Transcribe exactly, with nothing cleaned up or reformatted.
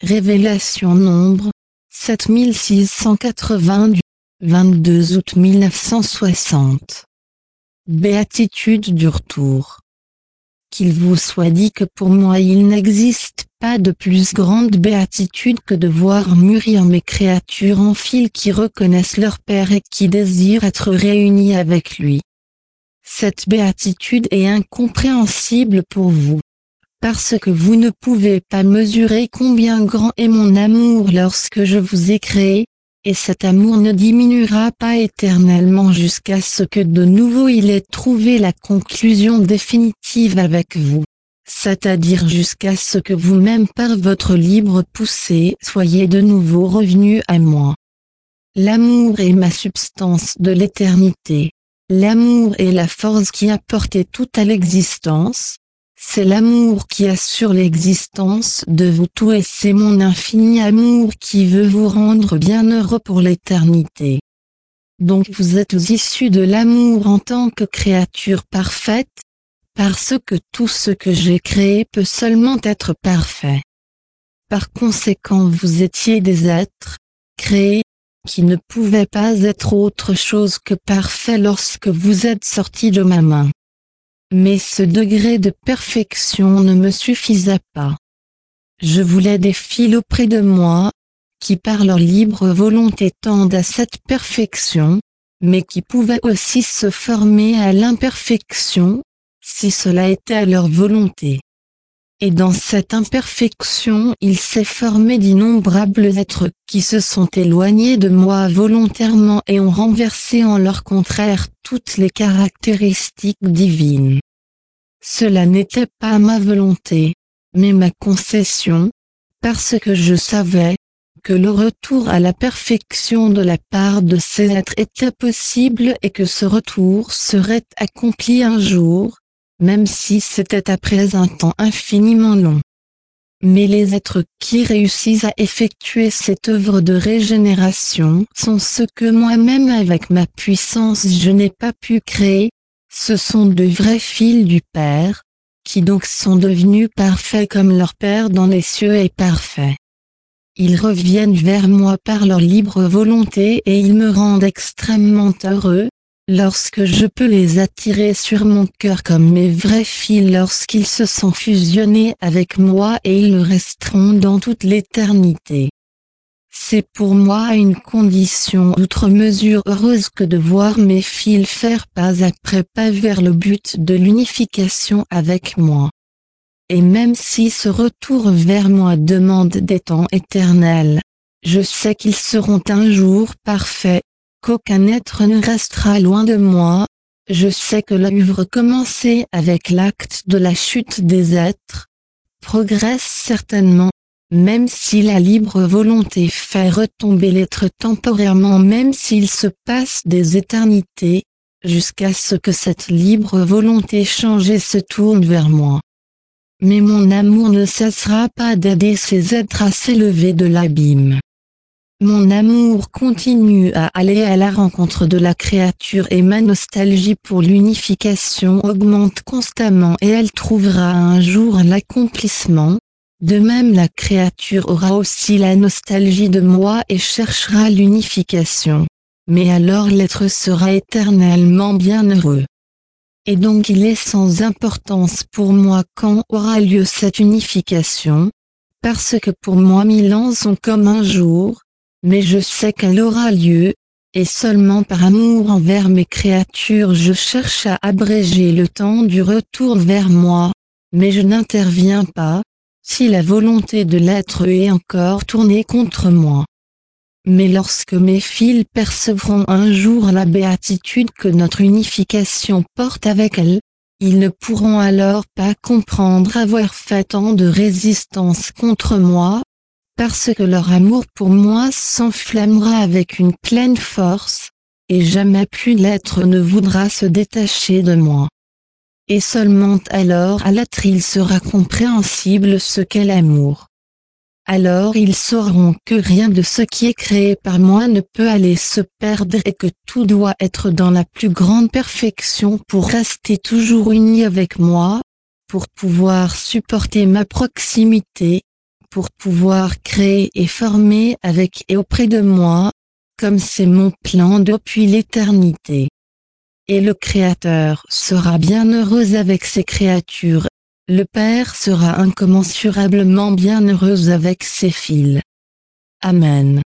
Révélation Nombre, sept mille six cent quatre-vingt du vingt-deux août mille neuf cent soixante. Béatitude du retour. Qu'il vous soit dit que pour moi il n'existe pas de plus grande béatitude que de voir mûrir mes créatures en file qui reconnaissent leur Père et qui désirent être réunies avec lui. Cette béatitude est incompréhensible pour vous, parce que vous ne pouvez pas mesurer combien grand est mon amour lorsque je vous ai créé, et cet amour ne diminuera pas éternellement jusqu'à ce que de nouveau il ait trouvé la conclusion définitive avec vous, c'est-à-dire jusqu'à ce que vous-même par votre libre poussée soyez de nouveau revenus à moi. L'amour est ma substance de l'éternité. L'amour est la force qui a porté tout à l'existence. C'est l'amour qui assure l'existence de vous tous et c'est mon infini amour qui veut vous rendre bienheureux pour l'éternité. Donc vous êtes issus de l'amour en tant que créature parfaite, parce que tout ce que j'ai créé peut seulement être parfait. Par conséquent vous étiez des êtres, créés, qui ne pouvaient pas être autre chose que parfaits lorsque vous êtes sortis de ma main. Mais ce degré de perfection ne me suffisait pas. Je voulais des fils auprès de moi, qui par leur libre volonté tendent à cette perfection, mais qui pouvaient aussi se former à l'imperfection, si cela était à leur volonté. Et dans cette imperfection il s'est formé d'innombrables êtres qui se sont éloignés de moi volontairement et ont renversé en leur contraire toutes les caractéristiques divines. Cela n'était pas ma volonté, mais ma concession, parce que je savais que le retour à la perfection de la part de ces êtres était possible et que ce retour serait accompli un jour, même si c'était après un temps infiniment long. Mais les êtres qui réussissent à effectuer cette œuvre de régénération sont ceux que moi-même avec ma puissance je n'ai pas pu créer, ce sont de vrais fils du Père, qui donc sont devenus parfaits comme leur Père dans les cieux est parfait. Ils reviennent vers moi par leur libre volonté et ils me rendent extrêmement heureux, lorsque je peux les attirer sur mon cœur comme mes vrais fils lorsqu'ils se sont fusionnés avec moi et ils le resteront dans toute l'éternité. C'est pour moi une condition outre mesure heureuse que de voir mes fils faire pas après pas vers le but de l'unification avec moi. Et même si ce retour vers moi demande des temps éternels, je sais qu'ils seront un jour parfaits, qu'aucun être ne restera loin de moi, je sais que l'œuvre commencée avec l'acte de la chute des êtres, progresse certainement, même si la libre volonté fait retomber l'être temporairement même s'il se passe des éternités, jusqu'à ce que cette libre volonté change et se tourne vers moi. Mais mon amour ne cessera pas d'aider ces êtres à s'élever de l'abîme. Mon amour continue à aller à la rencontre de la créature et ma nostalgie pour l'unification augmente constamment et elle trouvera un jour l'accomplissement. De même la créature aura aussi la nostalgie de moi et cherchera l'unification. Mais alors l'être sera éternellement bienheureux. Et donc il est sans importance pour moi quand aura lieu cette unification, parce que pour moi mille ans sont comme un jour, mais je sais qu'elle aura lieu, et seulement par amour envers mes créatures je cherche à abréger le temps du retour vers moi, mais je n'interviens pas, si la volonté de l'être est encore tournée contre moi. Mais lorsque mes fils percevront un jour la béatitude que notre unification porte avec elle, ils ne pourront alors pas comprendre avoir fait tant de résistance contre moi, parce que leur amour pour moi s'enflammera avec une pleine force, et jamais plus l'être ne voudra se détacher de moi. Et seulement alors à l'être il sera compréhensible ce qu'est l'amour. Alors ils sauront que rien de ce qui est créé par moi ne peut aller se perdre et que tout doit être dans la plus grande perfection pour rester toujours uni avec moi, pour pouvoir supporter ma proximité, pour pouvoir créer et former avec et auprès de moi, comme c'est mon plan depuis l'éternité. Et le Créateur sera bien heureux avec ses créatures, le Père sera incommensurablement bien heureux avec ses fils. Amen.